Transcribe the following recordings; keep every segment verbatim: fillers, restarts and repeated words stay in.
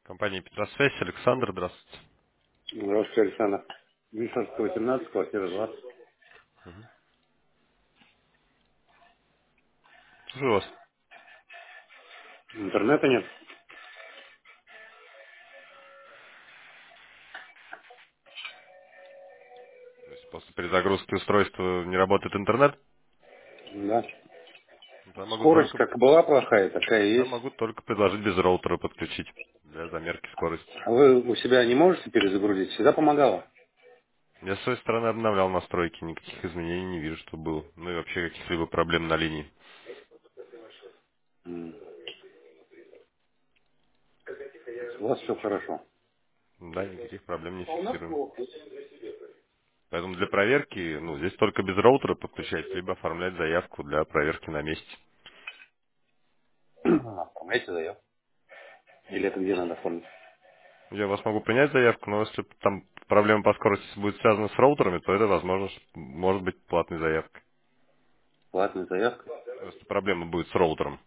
Компания Петросвязь, Александр, здравствуйте. Здравствуйте, Александр. Вишенская, восемнадцать, квартира двадцать. Слушаю вас. Интернета нет. То есть после перезагрузки устройства не работает интернет? Да. Я могу Скорость только, как была плохая, такая и я есть. могу только предложить без роутера подключить для замерки скорости. А вы у себя не можете перезагрузить? Всегда помогало. Я с своей стороны обновлял настройки, никаких изменений не вижу, что было. Ну и вообще каких-либо проблем на линии. М. У вас все хорошо. Да, никаких проблем не фиксируем. Поэтому для проверки, ну, здесь только без роутера подключать, либо оформлять заявку для проверки на месте. А, оформляйте заявку. Или это где надо оформить? Я вас могу принять заявку, но если там проблема по скорости будет связана с роутерами, то это, возможно, ш- может быть платной заявкой. Платная заявка. Ну, если проблема будет с роутером.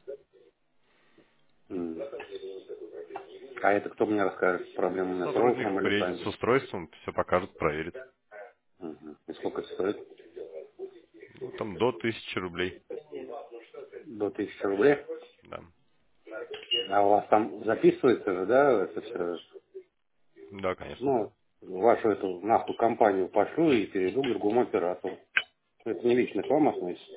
М. А это кто мне расскажет? Проблемы у меня с Сотрудник роутером или приедет сами? с устройством, все покажет, проверит. Мгм. И сколько это стоит? Ну, там до тысячи рублей. До тысячи рублей. Да. А у вас там записывается же, да, это все? Да, конечно. Ну, вашу эту нахуй компанию пошлю и перейду к другому оператору. Это не лично к вам относится.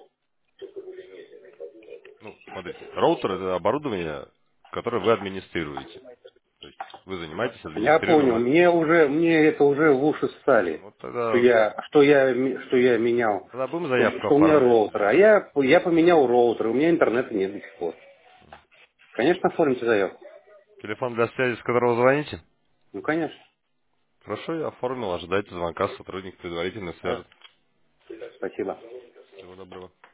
Ну, смотрите, роутер это оборудование, которое вы администрируете. То есть вы занимаетесь Я понял, администрированием. мне уже, мне это уже в уши стали, Вот что тогда, я, что я, ми- что я менял, тогда будем что, заявку что у меня оформлять. роутер. А я, я поменял роутер, у меня интернета нет до сих пор. Конечно, оформите заявку. Телефон для связи, с которого звоните? Ну, конечно. Хорошо, я оформил, ожидайте звонка, сотрудник предварительно Да. свяжет. Спасибо. Всего доброго.